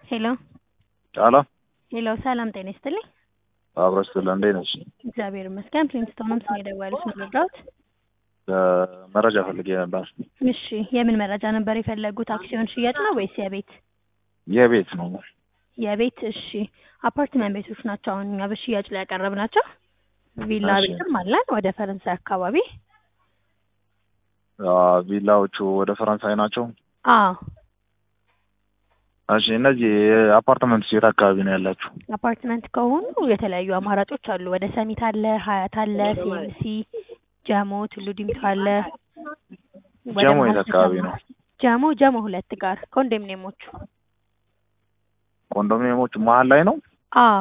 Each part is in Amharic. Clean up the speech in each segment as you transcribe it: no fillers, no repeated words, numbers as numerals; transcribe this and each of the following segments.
ሄሎ ጫላ ሄሎ፣ ሰላም ጤና ይስጥልኝ። አብረሽ እንዴት ነሽ? እግዚአብሔር ይመስገን። ፕሪንስቶንም ስለ ደወሉት መረጃዎች። መረጃ ፈልጌ ነበር። እሺ፣ የምን መረጃ ነበር የፈለጉት? አክሲዮን ሽያጭ ነው ወይስ የቤት? የቤት ነው። የቤት። እሺ፣ አፓርትመንት ቤቶች ናቸው አሁን እኛ በሽያጭ ላይ ያቀረብናቸው። ቪላ እሺ። ቤትም አለን ወደ ፈረንሳይ አካባቢ። ቪላዎቹ ወደ ፈረንሳይ ናቸው። አዎ፣ እሺ። እነዚህ አፓርትመንት የት አካባቢ ነው ያላችሁ? አፓርትመንት ከሆኑ የተለያዩ አማራጮች አሉ። ወደ ሰሚት አለ፣ ሀያት አለ፣ ሲኤምሲ፣ ጀሞ፣ ቱሉ ዲምቱ አለ። ወደ ጀሞ የት መሀል አካባቢ ከተማ ነው? ጀሞ 2 ጋር ኮንዶሚኒየሞቹ። ኮንዶሚኒየሞቹ መሀል ላይ ነው? አዎ፣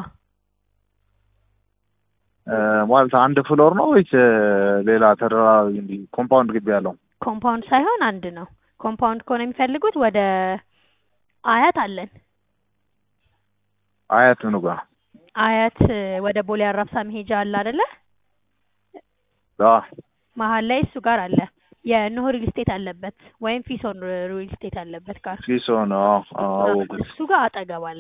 ማለት አንድ ፍሎር ነው ወይስ ሌላ ተደራራቢ እንዲህ ኮምፓውንድ ግቢ ያለው? ኮምፓውንድ ሳይሆን አንድ ነው። ኮምፓውንድ ከሆነ የሚፈልጉት ወደ አያት አለን። አያት ምኑ ጋር? አያት ወደ ቦሌ አራብሳ መሄጃ አለ አይደለ? አዎ። መሀል ላይ እሱ ጋር አለ። የኖህ ሪል ስቴት አለበት ወይም ፊሶን ሪል ስቴት አለበት ጋር ፊሶን። አዎ። እሱ ጋር አጠገብ አለ።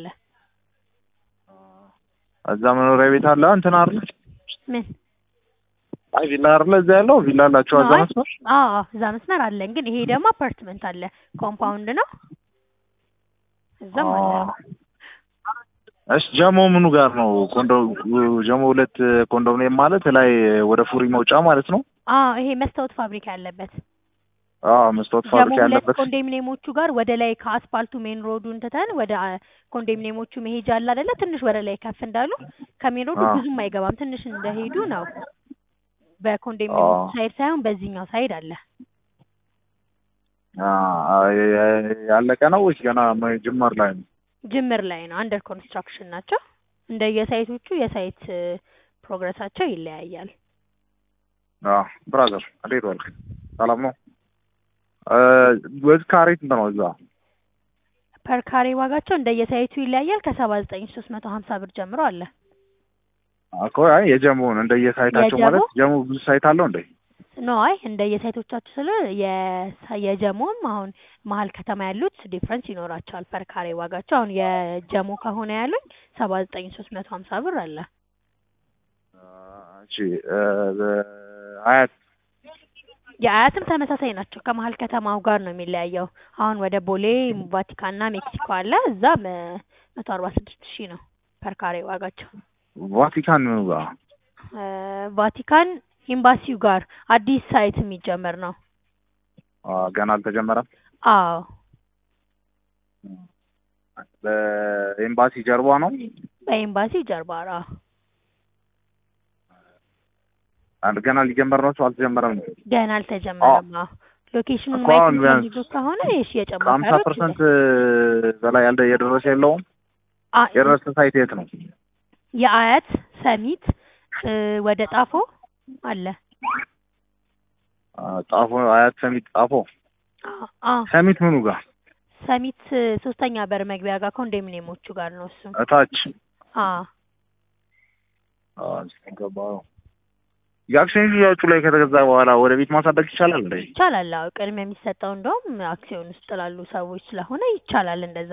እዛ መኖሪያ ቤት አለ እንትን አይደል? ምን? አይ ቪላ አይደል? እዛ ያለው ቪላ አላችሁ እዛ መስመር? አዎ፣ እዛ መስመር አለን። ግን ይሄ ደግሞ አፓርትመንት አለ፣ ኮምፓውንድ ነው። እዛም አለ። እሺ። ጀሞ ምኑ ጋር ነው? ጀሞ 2 ኮንዶሚኒየም ማለት ላይ ወደ ፉሪ መውጫ ማለት ነው? አዎ፣ ይሄ መስታወት ፋብሪካ ያለበት። መስታወት ፋብሪካ ያለበት። ጀሞ 2 ኮንዶሚኒየሞቹ ጋር ወደ ላይ ከአስፓልቱ ሜን ሮዱን ትተን ወደ ኮንዶሚኒየሞቹ መሄጃ አለ አይደለ? ትንሽ ወደ ላይ ከፍ እንዳሉ ከሜን ሮዱ ብዙም አይገባም፣ ትንሽ እንደሄዱ ነው። በኮንዶሚኒየሞቹ ሳይድ ሳይሆን በዚህኛው ሳይድ አለ። ያለቀ ነው ወይስ ገና ጅምር ላይ ነው? ጅምር ላይ ነው። አንደር ኮንስትራክሽን ናቸው። እንደየሳይቶቹ የሳይት ፕሮግረሳቸው ይለያያል። ብራዘር እንዴት ዋልክ? ሰላም ነው? ወዝ ካሬት ነው እዛ? ፐር ካሬ ዋጋቸው እንደየሳይቱ ይለያያል። ከ79350 ብር ጀምሮ አለ እኮ። አይ የጀሙን እንደየሳይታቸው ማለት ጀሙ ብዙ ሳይት አለው እንዴ? ነው። አይ እንደየሳይቶቻችሁ ስለ የጀሙም አሁን መሀል ከተማ ያሉት ዲፍረንስ ይኖራቸዋል። ፐር ካሬ ዋጋቸው አሁን የጀሙ ከሆነ ያሉኝ 79350 ብር አለ። እሺ። አያት የአያትም ተመሳሳይ ናቸው። ከመሀል ከተማው ጋር ነው የሚለያየው። አሁን ወደ ቦሌ ቫቲካንና ሜክሲኮ አለ። እዛ 146000 ነው ፐር ካሬ ዋጋቸው። ቫቲካን ነው ጋር? ቫቲካን ኤምባሲው ጋር አዲስ ሳይት የሚጀመር ነው። ገና አልተጀመረም? አዎ። በኤምባሲ ጀርባ ነው? በኤምባሲ ጀርባ ነው። ገና ሊጀመር ነው? አልተጀመረም? ገና አልተጀመረም። ሎኬሽኑን ማየት የሚፈልጉ ከሆነ እሺ፣ የጨመረው 50% በላይ የደረሰ የለውም? የደረሰ ሳይት የት ነው? የአያት ሰሚት ወደ ጣፎ አለ። ጣፎ፣ አያት፣ ሰሚት፣ ጣፎ። ሰሚት ምኑ ጋር? ሰሚት 3ኛ በር መግቢያ ጋር ኮንዶሚኒየሞቹ ጋር ነው እሱ እታች። ገባው። የአክሲዮን ሽያጩ ላይ ከተገዛ በኋላ ወደ ቤት ማሳደግ ይቻላል እንዴ? ይቻላል። አዎ፣ ቅድሚያ የሚሰጠው እንደውም አክሲዮን ውስጥ ላሉ ሰዎች ስለሆነ ይቻላል እንደዛ።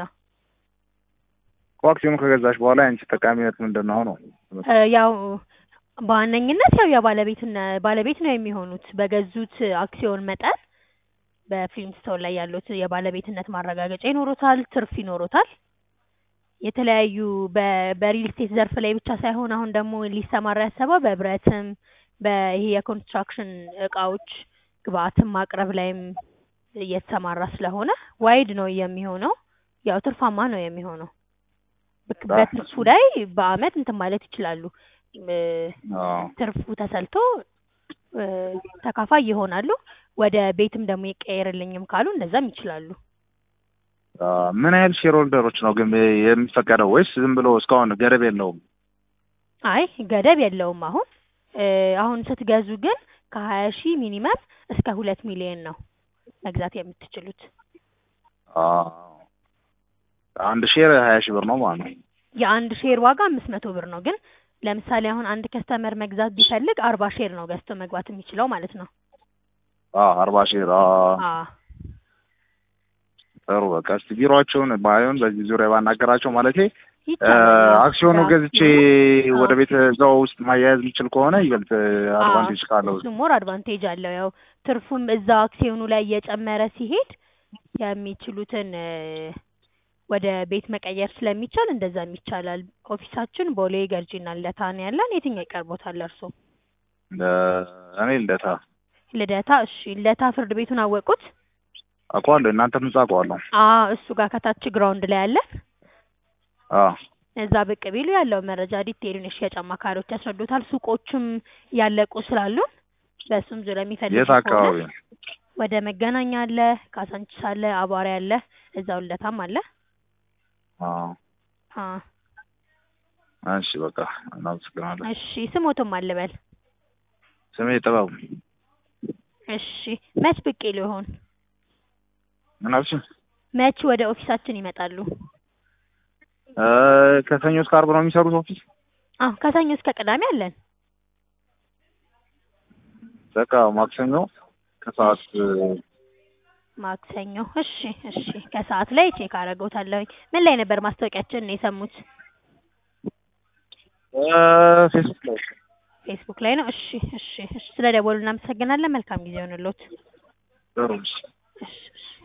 አክሲዮኑ ከገዛሽ በኋላ አንቺ ተጠቃሚነት ምንድን ነው ነው? ያው በዋነኝነት ያው ባለቤት ነው የሚሆኑት። በገዙት አክሲዮን መጠን በፍሊንስቶን ላይ ያሉት የባለቤትነት ማረጋገጫ ይኖሩታል፣ ትርፍ ይኖሩታል። የተለያዩ በሪል ስቴት ዘርፍ ላይ ብቻ ሳይሆን አሁን ደግሞ ሊሰማራ ያሰበው በብረትም በይሄ የኮንስትራክሽን እቃዎች ግብአትም ማቅረብ ላይም እየተሰማራ ስለሆነ ዋይድ ነው የሚሆነው። ያው ትርፋማ ነው የሚሆነው። በትርፉ ላይ በአመት እንትን ማለት ይችላሉ። ትርፉ ተሰልቶ ተካፋይ ይሆናሉ። ወደ ቤትም ደግሞ ይቀየርልኝም ካሉ እንደዛም ይችላሉ። ምን ያህል ሼር ሆልደሮች ነው ግን የሚፈቀደው ወይስ ዝም ብሎ እስካሁን ገደብ የለውም? አይ ገደብ የለውም። አሁን ስትገዙ ግን ከ20,000 ሚኒመም እስከ 2 ሚሊዮን ነው መግዛት የምትችሉት። አንድ ሼር 20,000 ብር ነው ማለት ነው። የአንድ ሼር ዋጋ 500 ብር ነው። ግን ለምሳሌ አሁን አንድ ከስተመር መግዛት ቢፈልግ 40 ሼር ነው ገዝቶ መግባት የሚችለው ማለት ነው። 40 ሼር። ጥሩ በቃ እስቲ ቢሮአቸውን ባይሆን በዚህ ዙሪያ ባናገራቸው ማለቴ ይቻላል። አክሲዮኑ ገዝቼ አክሲዮኑ ወደ ቤት እዛው ውስጥ ማያያዝ የሚችል ከሆነ ይበልጥ አድቫንቴጅ ካለው እሱ ሞር አድቫንቴጅ አለው። ያው ትርፉም እዛው አክሲዮኑ ላይ እየጨመረ ሲሄድ የሚችሉትን ወደ ቤት መቀየር ስለሚቻል እንደዛም ይቻላል። ኦፊሳችን ቦሌ ገርጂና ልደታ ነው ያለን። የትኛው ይቀርቦታል እርሶ? እኔ ልደታ ልደታ። እሺ ልደታ ፍርድ ቤቱን አወቁት? አውቀዋለሁ። እናንተም ህንጻ አውቀዋለሁ። እሱ ጋር ከታች ግራውንድ ላይ አለ። እዛ ብቅ ቢሉ ያለው መረጃ ዲቴይሉን የሽያጭ አማካሪዎች ያስረዱታል። ሱቆቹም ያለቁ ስላሉ በሱም ዙሪያ የሚፈልጉ የት አካባቢ? ወደ መገናኛ አለ፣ ካሳንቺስ አለ፣ አቧሪ አለ፣ እዛው ልደታም አለ። እሺ በቃ እናመሰግናለን። እሺ ስሞትም አልበል? ስሜ ጥበቡ። እሺ መች ብቅ ይሉ ይሆን? ምን አልሽኝ? መች ወደ ኦፊሳችን ይመጣሉ? ከሰኞ እስከ ዓርብ ነው የሚሰሩት ኦፊስ? ከሰኞ እስከ ቅዳሜ አለን። በቃ ማክሰኞ ከሰዓት ማክሰኞ። እሺ ከሰዓት ላይ ቼክ አደርገውታለሁኝ። ምን ላይ ነበር ማስታወቂያችንን የሰሙት? ፌስቡክ ላይ ነው። እሺ ስለ ደወሉ እናመሰግናለን። መልካም ጊዜ ይሁንልዎት። ጥሩ። እሺ